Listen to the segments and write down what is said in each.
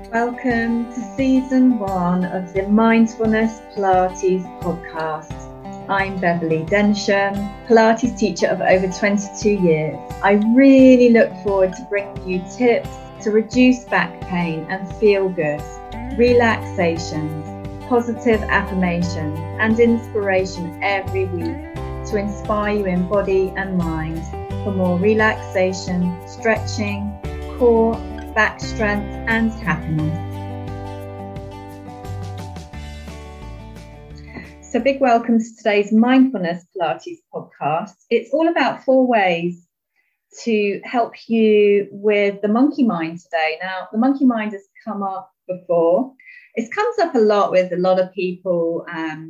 Welcome to season 1 of the Mindfulness Pilates podcast. I'm Beverly Densham, Pilates teacher of over 22 years. I really look forward to bringing you tips to reduce back pain and feel good, relaxations, positive affirmations, and inspiration every week to inspire you in body and mind for more relaxation, stretching, core, back strength and happiness. So big welcome to today's Mindfulness Pilates podcast. It's all about 4 ways to help you with the monkey mind today. Now, the monkey mind has come up before. It comes up a lot with a lot of people.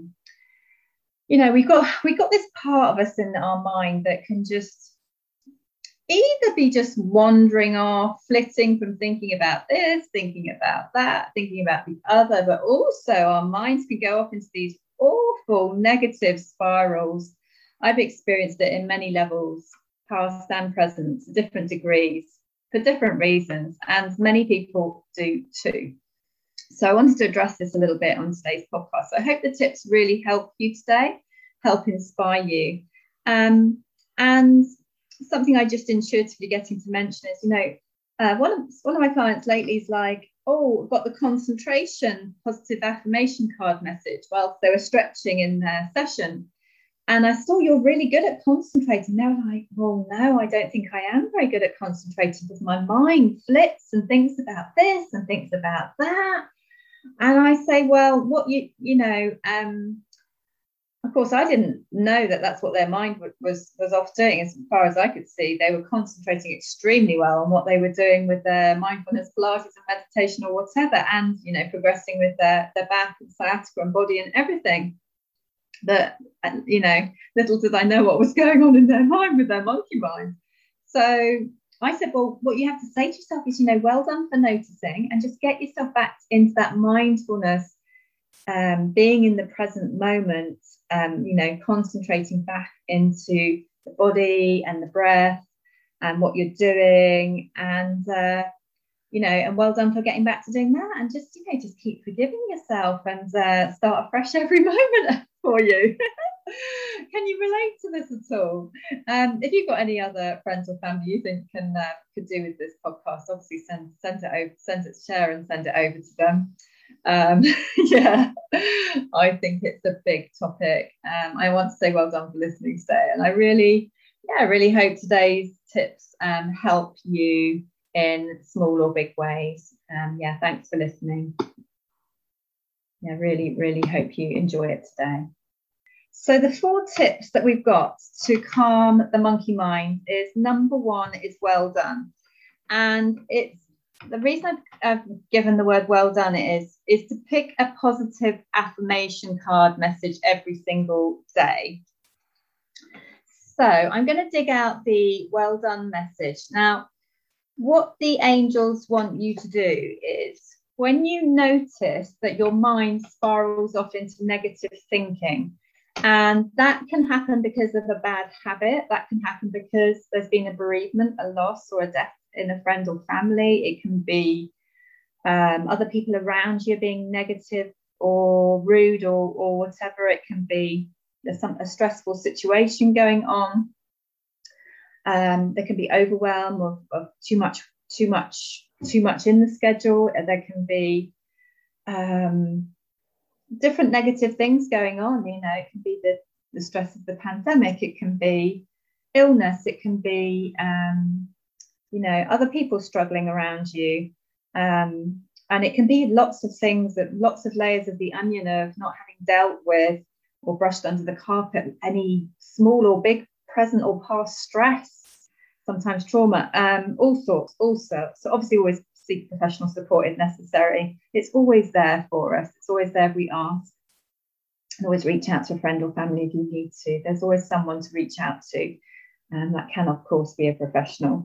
We've got this part of us in our mind that can just either be just wandering off, flitting from thinking about this, thinking about that, thinking about the other, but also our minds can go off into these awful negative spirals. I've experienced it in many levels, past and present, to different degrees, for different reasons, and many people do too. So I wanted to address this a little bit on today's podcast. So I hope the tips really help you today, help inspire you. And something I just intuitively getting to mention is, one of my clients lately is like, oh, I've got the concentration positive affirmation card message whilst they were stretching in their session. And I saw you're really good at concentrating. They're like, well, no, I don't think I am very good at concentrating because my mind flits and thinks about this and thinks about that. And I say, well, what of course, I didn't know that that's what their mind was off doing. As far as I could see, they were concentrating extremely well on what they were doing with their mindfulness, Pilates and meditation or whatever, and, progressing with their back and sciatica and body and everything. But, little did I know what was going on in their mind with their monkey mind. So I said, well, what you have to say to yourself is, well done for noticing, and just get yourself back into that mindfulness, being in the present moment, concentrating back into the body and the breath and what you're doing, and and well done for getting back to doing that, and just keep forgiving yourself and start afresh every moment for you. Can you relate to this at all? If you've got any other friends or family you think could do with this podcast, obviously share and send it over to them. I think it's a big topic. I want to say well done for listening today, and I really hope today's tips help you in small or big ways. Thanks for listening. Really hope you enjoy it today. So the 4 tips that we've got to calm the monkey mind is, number 1 is well done. And it's the reason I've given the word well done is to pick a positive affirmation card message every single day. So I'm going to dig out the well done message. Now, what the angels want you to do is, when you notice that your mind spirals off into negative thinking, and that can happen because of a bad habit, that can happen because there's been a bereavement, a loss, or a death in a friend or family. It can be other people around you being negative or rude or whatever. It can be there's a stressful situation going on. There can be overwhelm of too much in the schedule. There can be different negative things going on. It can be the stress of the pandemic. It can be illness. It can be other people struggling around you, and it can be lots of things, lots of layers of the onion of not having dealt with or brushed under the carpet any small or big present or past stress, sometimes trauma, all sorts. So obviously always seek professional support if necessary. It's always there for us. It's always there if we ask. And always reach out to a friend or family if you need to. There's always someone to reach out to, and that can of course be a professional.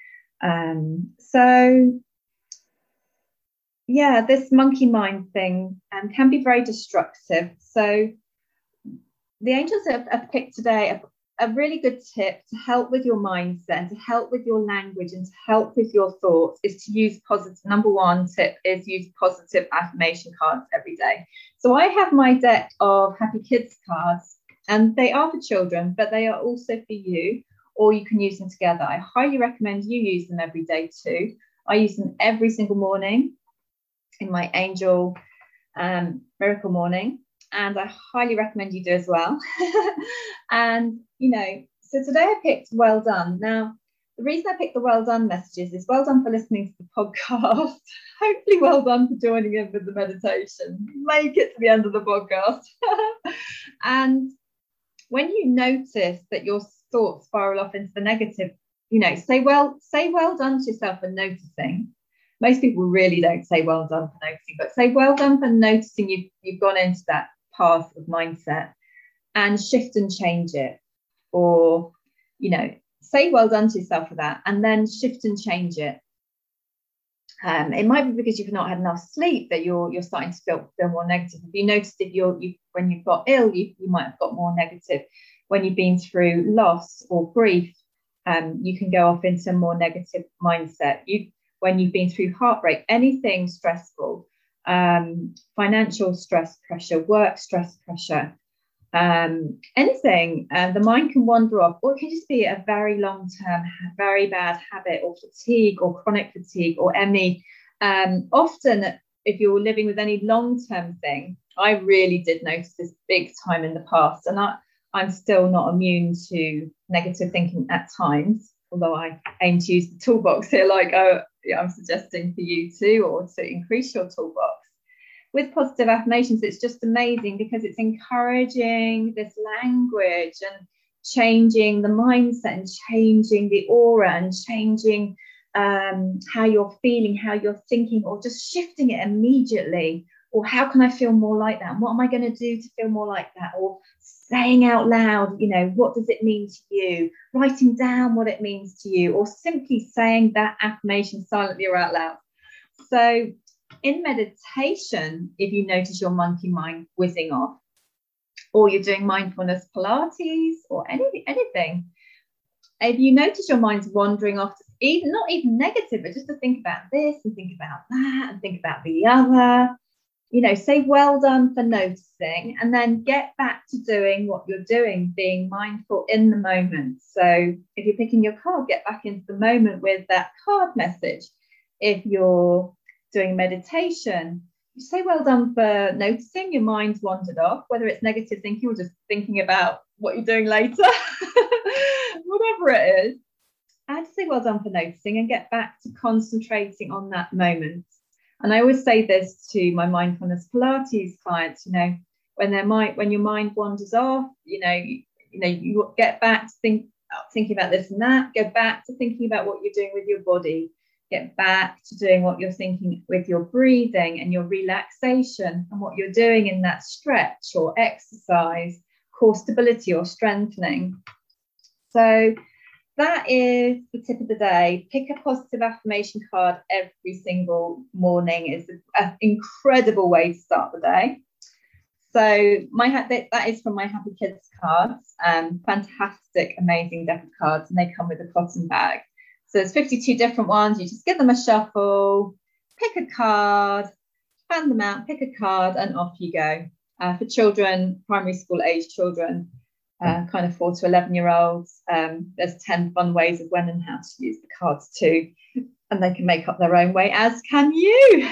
This monkey mind thing can be very destructive. So the angels have picked today a really good tip to help with your mindset and to help with your language and to help with your thoughts is to use positive. Number one tip is use positive affirmation cards every day. So I have my deck of Happy Kids cards, and they are for children, but they are also for you, or you can use them together. I highly recommend you use them every day too. I use them every single morning in my Angel Miracle Morning, and I highly recommend you do as well. And, you know, so today I picked Well Done. Now, the reason I picked the Well Done messages is well done for listening to the podcast. Hopefully well done for joining in with the meditation. Make it to the end of the podcast. And when you notice that your thoughts spiral off into the negative, you know, say well done to yourself for noticing. Most people really don't say well done for noticing, but say well done for noticing you've gone into that path of mindset, and shift and change it. Or, you know, say well done to yourself for that, and then shift and change it. It might be because you've not had enough sleep that you're starting to feel more negative. If you noticed when you've got ill, you might have got more negative. When you've been through loss or grief, you can go off into a more negative mindset. When you've been through heartbreak, anything stressful, financial stress pressure, work stress pressure, anything, the mind can wander off, or it can just be a very long-term, very bad habit, or fatigue, or chronic fatigue, or ME. Often, if you're living with any long-term thing, I really did notice this big time in the past, and I'm still not immune to negative thinking at times, although I aim to use the toolbox here, like I'm suggesting for you too, or to increase your toolbox. With positive affirmations, it's just amazing because it's encouraging this language and changing the mindset and changing the aura and changing how you're feeling, how you're thinking, or just shifting it immediately. Or how can I feel more like that? And what am I going to do to feel more like that? Or saying out loud, you know, what does it mean to you? Writing down what it means to you, or simply saying that affirmation silently or out loud. So in meditation, if you notice your monkey mind whizzing off, or you're doing mindfulness Pilates or anything, if you notice your mind's wandering off, not even negative, but just to think about this and think about that and think about the other, you know, say well done for noticing, and then get back to doing what you're doing, being mindful in the moment. So if you're picking your card, get back into the moment with that card message. If you're doing meditation, you say well done for noticing your mind's wandered off, whether it's negative thinking or just thinking about what you're doing later, whatever it is. And say well done for noticing and get back to concentrating on that moment. And I always say this to my mindfulness Pilates clients, you know, when your mind wanders off, you get back to thinking about this and that, go back to thinking about what you're doing with your body, get back to doing what you're thinking with your breathing and your relaxation and what you're doing in that stretch or exercise, core stability or strengthening. So that is the tip of the day. Pick a positive affirmation card every single morning. Is an incredible way to start the day. So that is from my Happy Kids cards. Fantastic, amazing deck of cards, and they come with a cotton bag. So there's 52 different ones. You just give them a shuffle, pick a card, fan them out, pick a card, and off you go. For children, primary school age children, kind of 4 to 11-year-olds, there's 10 fun ways of when and how to use the cards too, and they can make up their own way, as can you.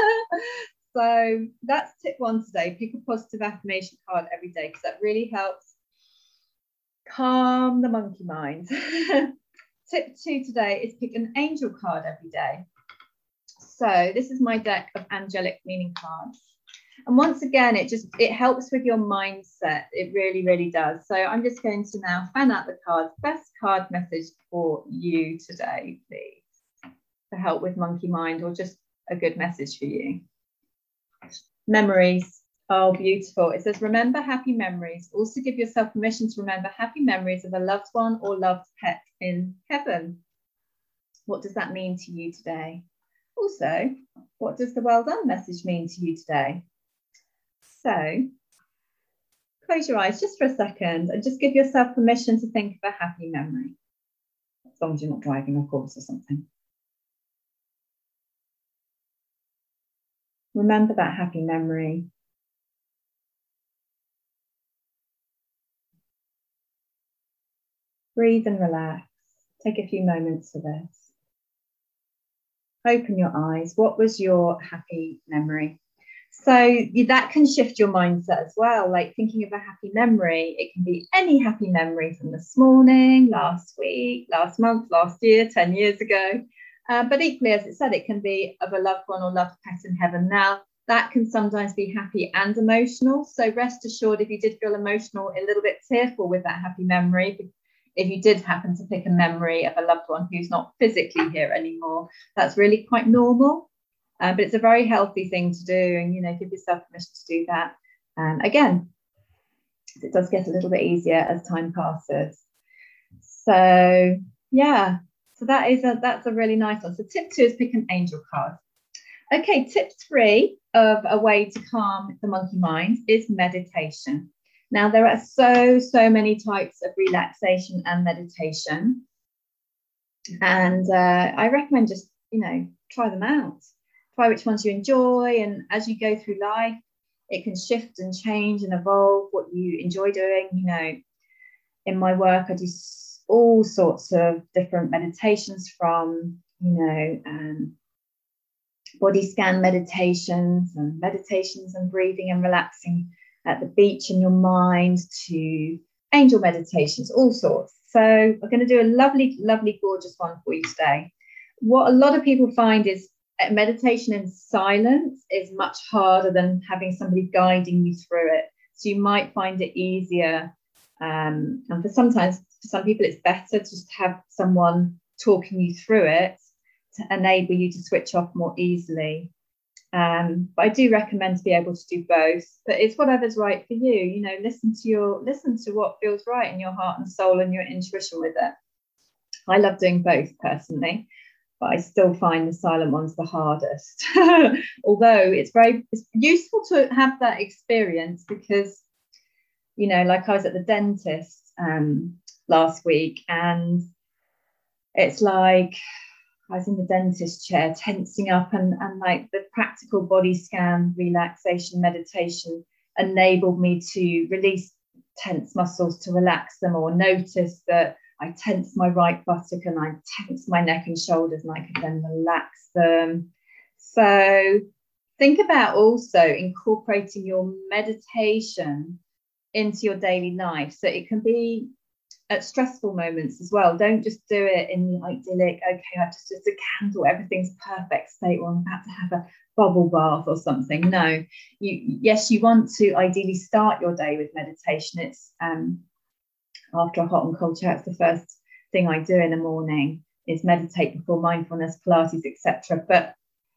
So that's tip 1 today. Pick a positive affirmation card every day, because that really helps calm the monkey mind. Tip 2 today is pick an angel card every day. So this is my deck of angelic meaning cards. And once again, it helps with your mindset. It really, really does. So I'm just going to now fan out the cards. Best card message for you today, please, to help with monkey mind, or just a good message for you. Memories. Oh, beautiful. It says, remember happy memories. Also give yourself permission to remember happy memories of a loved one or loved pet in heaven. What does that mean to you today? Also, what does the well done message mean to you today? So close your eyes just for a second and just give yourself permission to think of a happy memory. As long as you're not driving, of course, or something. Remember that happy memory. Breathe and relax. Take a few moments for this. Open your eyes. What was your happy memory? So that can shift your mindset as well. Like thinking of a happy memory, it can be any happy memory from this morning, last week, last month, last year, 10 years ago. But equally, as it said, it can be of a loved one or loved pet in heaven. Now, that can sometimes be happy and emotional. So rest assured, if you did feel emotional, a little bit tearful with that happy memory, if you did happen to pick a memory of a loved one who's not physically here anymore, that's really quite normal. But it's a very healthy thing to do, and give yourself permission to do that. Again, it does get a little bit easier as time passes. So yeah, so that's a really nice one. So tip 2 is pick an angel card. Okay, tip 3 of a way to calm the monkey mind is meditation. Now, there are so many types of relaxation and meditation. And I recommend just, try them out. Try which ones you enjoy. And as you go through life, it can shift and change and evolve what you enjoy doing. In my work, I do all sorts of different meditations from, body scan meditations and breathing and relaxing at the beach in your mind to angel meditations, all sorts. So I'm going to do a lovely, lovely, gorgeous one for you today. What a lot of people find is meditation in silence is much harder than having somebody guiding you through it. So you might find it easier. And for some people, it's better to just have someone talking you through it to enable you to switch off more easily. But I do recommend to be able to do both, but it's whatever's right for you. Listen to what feels right in your heart and soul and your intuition with it. I love doing both personally, but I still find the silent ones the hardest. Although it's useful to have that experience because, like I was at the dentist last week, and it's like I was in the dentist chair tensing up, and like the practical body scan relaxation meditation enabled me to release tense muscles, to relax them, or notice that I tense my right buttock and I tense my neck and shoulders, and I could then relax them. So think about also incorporating your meditation into your daily life. So it can be at stressful moments as well. Don't just do it in the idyllic, okay, I've just a candle, everything's perfect state, or I'm about to have a bubble bath or something. No, you want to ideally start your day with meditation. It's after a hot and cold shower, it's the first thing I do in the morning is meditate before mindfulness, Pilates, etc. But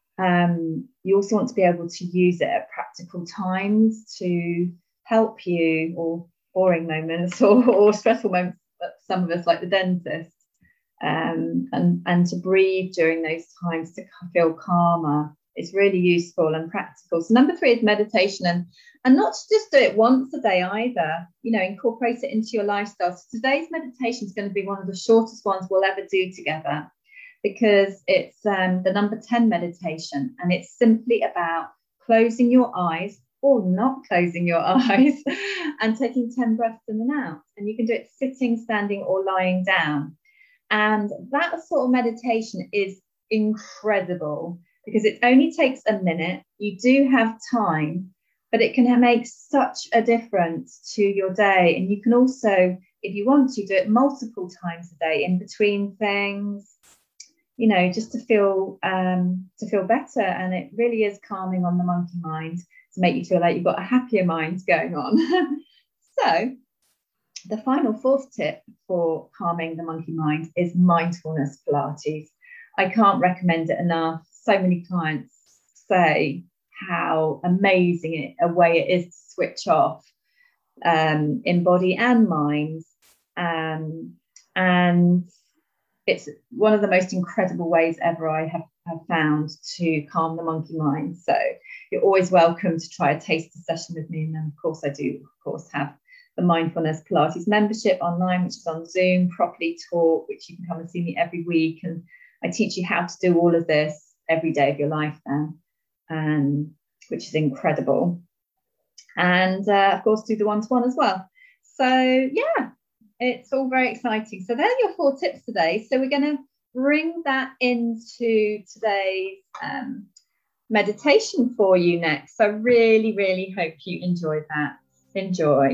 you also want to be able to use it at practical times to help you, or boring moments or stressful moments, some of us like the dentist, and to breathe during those times to feel calmer. It's really useful and practical. So number 3 is meditation, and not to just do it once a day either, incorporate it into your lifestyle. So today's meditation is going to be one of the shortest ones we'll ever do together, because it's the number 10 meditation, and it's simply about closing your eyes or not closing your eyes and taking 10 breaths in and out. And you can do it sitting, standing, or lying down. And that sort of meditation is incredible because it only takes a minute. You do have time, but it can make such a difference to your day. And you can also, if you want to, do it multiple times a day in between things, just to feel better. And it really is calming on the monkey mind, to make you feel like you've got a happier mind going on. So the final 4th tip for calming the monkey mind is mindfulness Pilates. I can't recommend it enough. So many clients say how amazing a way it is to switch off in body and mind. And it's one of the most incredible ways ever I have have found to calm the monkey mind. So you're always welcome to try a taster session with me. And then, of course, I do, of course, have the Mindfulness Pilates membership online, which is on Zoom, Properly Talk, which you can come and see me every week. And I teach you how to do all of this every day of your life then, which is incredible. And of course, do the one-to-one as well. So yeah, it's all very exciting. So they're your 4 tips today. So we're going to bring that into today's meditation for you next. So really, really hope you enjoyed that. Enjoy.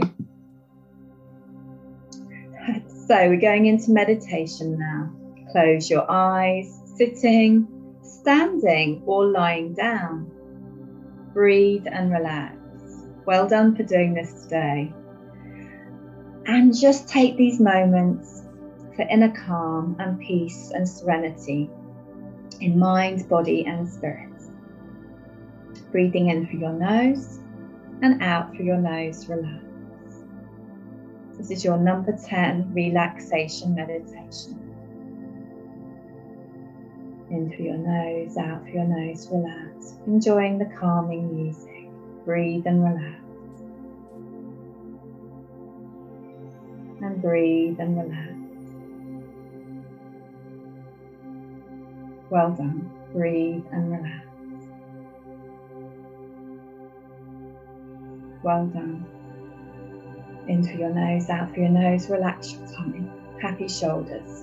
So we're going into meditation now. Close your eyes, sitting, standing, or lying down. Breathe and relax. Well done for doing this today. And just take these moments for inner calm and peace and serenity in mind, body, and spirit. Breathing in through your nose and out through your nose, relax. This is your number 10 relaxation meditation. In through your nose, out through your nose, relax. Enjoying the calming music. Breathe and relax. And breathe and relax. Well done. Breathe and relax. Well done. In through your nose, out through your nose. Relax your tummy. Happy shoulders.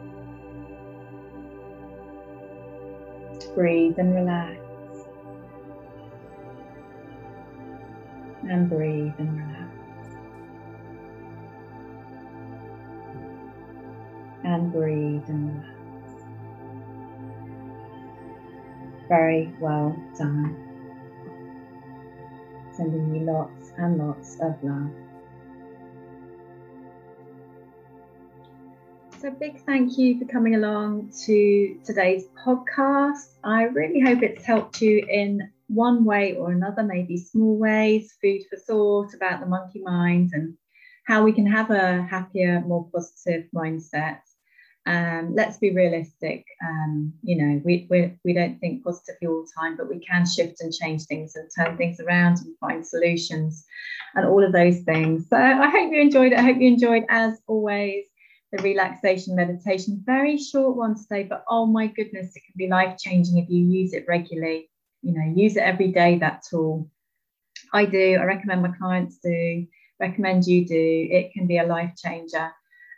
Breathe and relax. And breathe and relax. And breathe and relax. Very well done. Sending you lots and lots of love. So big thank you for coming along to today's podcast. I really hope it's helped you in one way or another, maybe small ways, food for thought about the monkey mind and how we can have a happier, more positive mindset. Let's be realistic. We don't think positively all the time, but we can shift and change things and turn things around and find solutions and all of those things. So I hope you enjoyed it. I hope you enjoyed, as always, the relaxation meditation. Very short one today, but oh my goodness, it can be life-changing if you use it regularly. Use it every day, that tool. I do. I recommend my clients do. Recommend you do. It can be a life changer.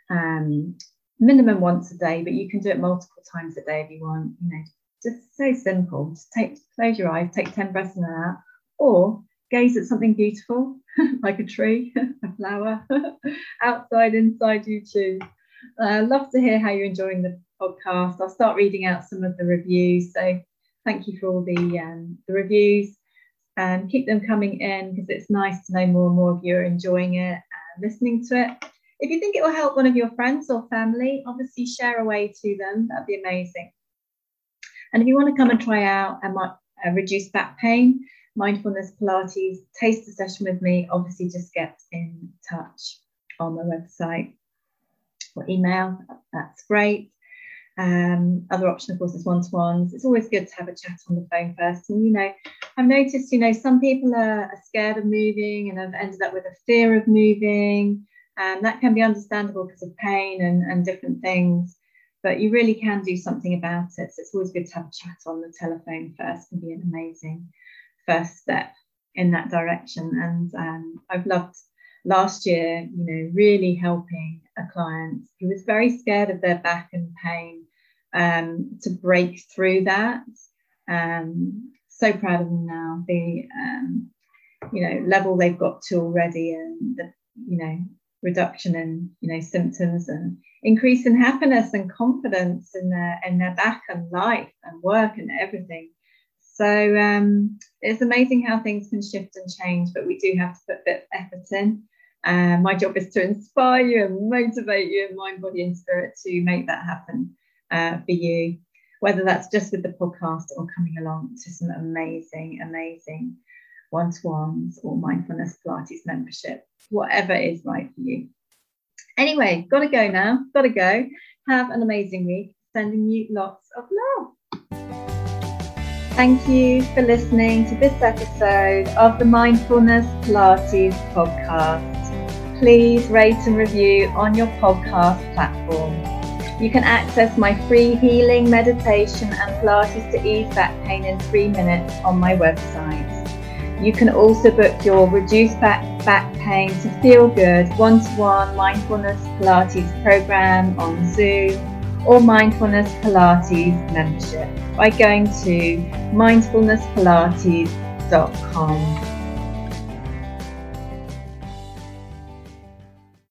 Minimum once a day, but you can do it multiple times a day if you want. Just so simple. Just close your eyes, take 10 breaths in and out, or gaze at something beautiful like a tree, a flower, outside, inside, you choose. Love to hear how you're enjoying the podcast. I'll start reading out some of the reviews. So thank you for all the reviews, and keep them coming in, because it's nice to know more and more of you are enjoying it and listening to it. If you think it will help one of your friends or family, obviously share away to them. That'd be amazing. And if you want to come and try out a reduced back pain, mindfulness Pilates taster session with me, obviously just get in touch on my website or email. That's great. Other option, of course, is one-to-ones. It's always good to have a chat on the phone first. And, I've noticed, some people are scared of moving and have ended up with a fear of moving. And that can be understandable because of pain and different things, but you really can do something about it. So it's always good to have a chat on the telephone first. It can be an amazing first step in that direction. And I've loved last year, really helping a client who was very scared of their back and pain to break through that. So proud of them now, the level they've got to already, and the reduction in symptoms and increase in happiness and confidence in their back and life and work and everything. So it's amazing how things can shift and change, but we do have to put a bit of effort in. My job is to inspire you and motivate you in mind, body and spirit to make that happen for you, whether that's just with the podcast or coming along to some amazing one-to-ones or mindfulness Pilates membership, whatever is right for you. Anyway, gotta go now. Have an amazing week. Sending you lots of love. Thank you for listening to this episode of the Mindfulness Pilates podcast. Please rate and review on your podcast platform. You can access my free healing meditation and Pilates to ease back pain in 3 minutes on my website. You can also book your reduced back pain to feel good one-to-one mindfulness Pilates program on Zoom or mindfulness Pilates membership by going to mindfulnesspilates.com.